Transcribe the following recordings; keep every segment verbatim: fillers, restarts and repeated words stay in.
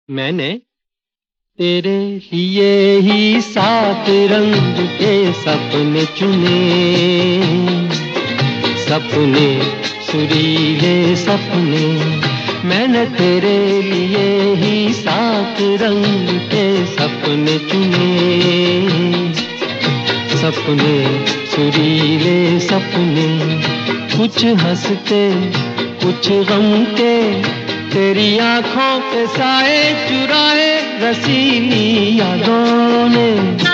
मैंने तेरे लिए ही सात रंग के सपने चुने, सपने सुरीले सपने। मैंने तेरे लिए ही सात रंग के सपने चुने, सपने सुरीले सपने। कुछ हंसते कुछ गम के, तेरी आंखों के साए चुराए रसीली यादों ने।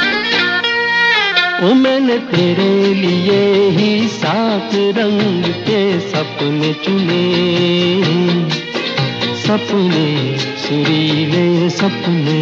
ओ मैंने तेरे लिए ही सात रंग के सपने चुने, सपने सुरीले सपने।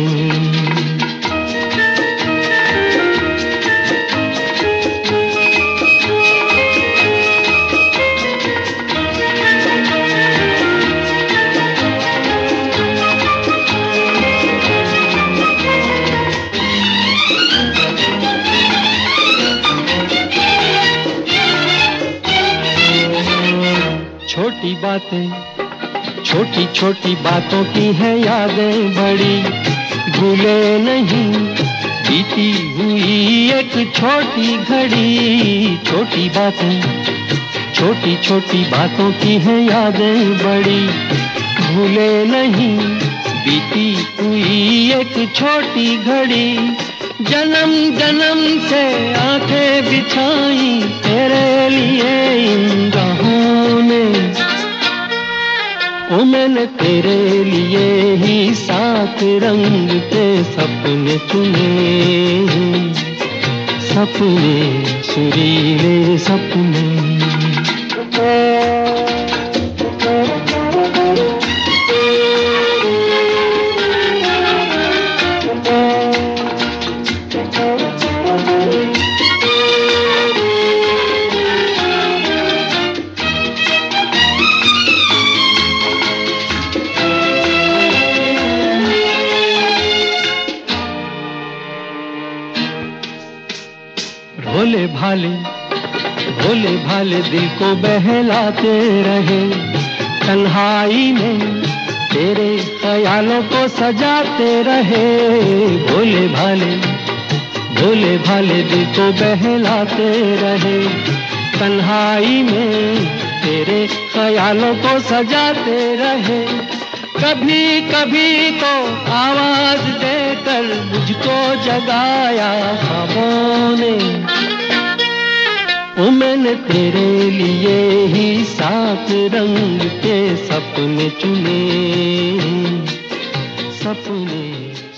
छोटी बातें छोटी छोटी बातों की है यादें बड़ी, भूले नहीं बीती हुई एक छोटी घड़ी। छोटी बातें छोटी छोटी बातों की है यादें बड़ी, भूले नहीं बीती हुई एक छोटी घड़ी। जन्म जन्म से आंखें बिछाई तेरे लिए इन राहों ने। ओ मैंने तेरे लिए ही सात रंग के सपने चुने, सपने सुरीले सपने। भोले भाले भोले भाले दिल को बहलाते रहे, तन्हाई में तेरे ख्यालों को सजाते रहे। भोले भाले भोले भाले दिल को बहलाते रहे, तन्हाई में तेरे ख्यालों को सजाते रहे। कभी कभी तो आवाज देकर मुझको जगाया ख्वाबों ने। ओ मैंने तेरे लिए ही सात रंग के सपने चुने, सपने